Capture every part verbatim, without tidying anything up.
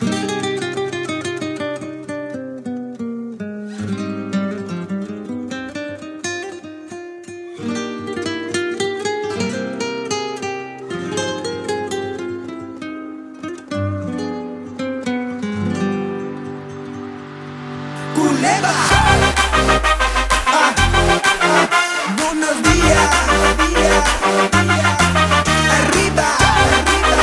Culebra. Ah, ah, buenos días, días, días. Arriba, arriba.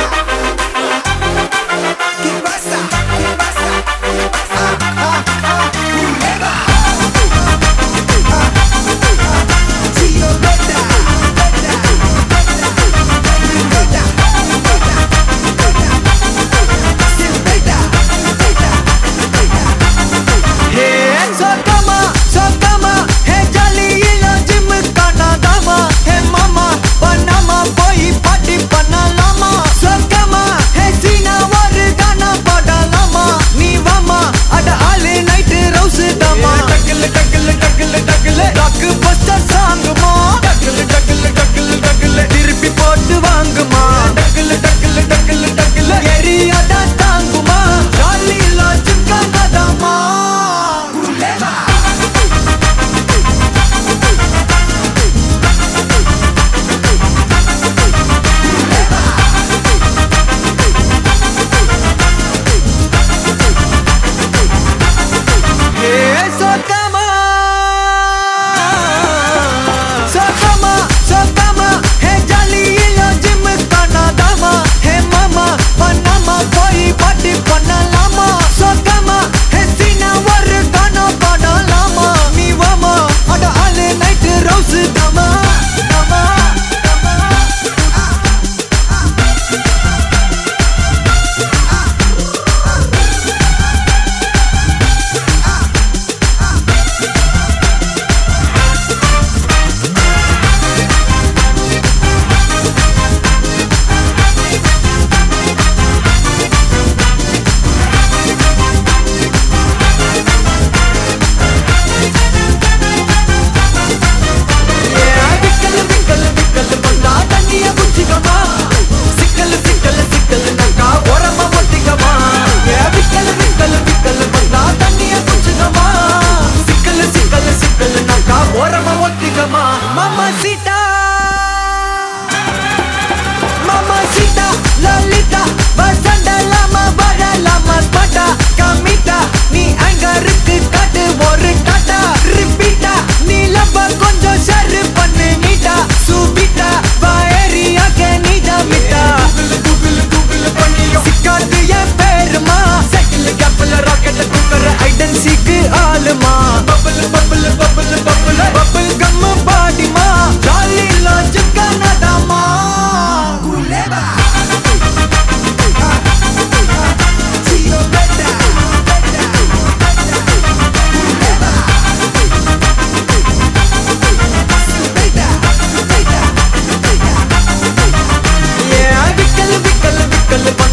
¿Qué pasa? ¿Qué pasa? ¿Qué pasa? Ah, ah, ah. Culebra. Ah, ah, Chio Beta, Beta, Beta, Beta, Beta, Hey, sokama, sokama, hey jali ilo gym kana dama, hey mama, panama boy party panalama. Sokama, hey sina varu gana padalama, nee vama, ada alle night rouse dama. Takle takle takle takle, blockbuster song ma. Takle takle takle takle, திருப்பி போட்டு வாங்குமா. Takle takle takle takle, area da தாங்குமா. Jali ilo gym kana dama. Hey, sokama, sokama, sokama, hey jali ilo gym kana dama, hey mama, panama boy party panalama. Sokama, hey sina varu gana padalama, nee vama, ada alle night rouse dama, dama, dama. Mamacita, mamacita, Lolita, vasanda lama vara lama spata, kamita, நீ அங்கருக்கு காட்டு ஒரு காட்டா, ரிப்பீட்டா, நீ லப்ப கொஞ்சம் share பண்ணு நீட்டா, சுபிட்டா, வாயரியாக்க நீதா மிட்டா, Google Google பண்ணியோ, சிக்காது என் பேருமா, செட்டில் கேப்பில் ராக்கெட் தூக்குற ஐடன் சீக்கு ஆளுமா, bubble bubble bubble bubble bubble gum பாடிமா, ஜாலி லாஞ்சு கனடாமா. Culebra. Ah, ah, Chio Beta, Beta, Culebra. Beta, Beta, Beta. Yeah, விக்கல் விக்கல் விக்கல்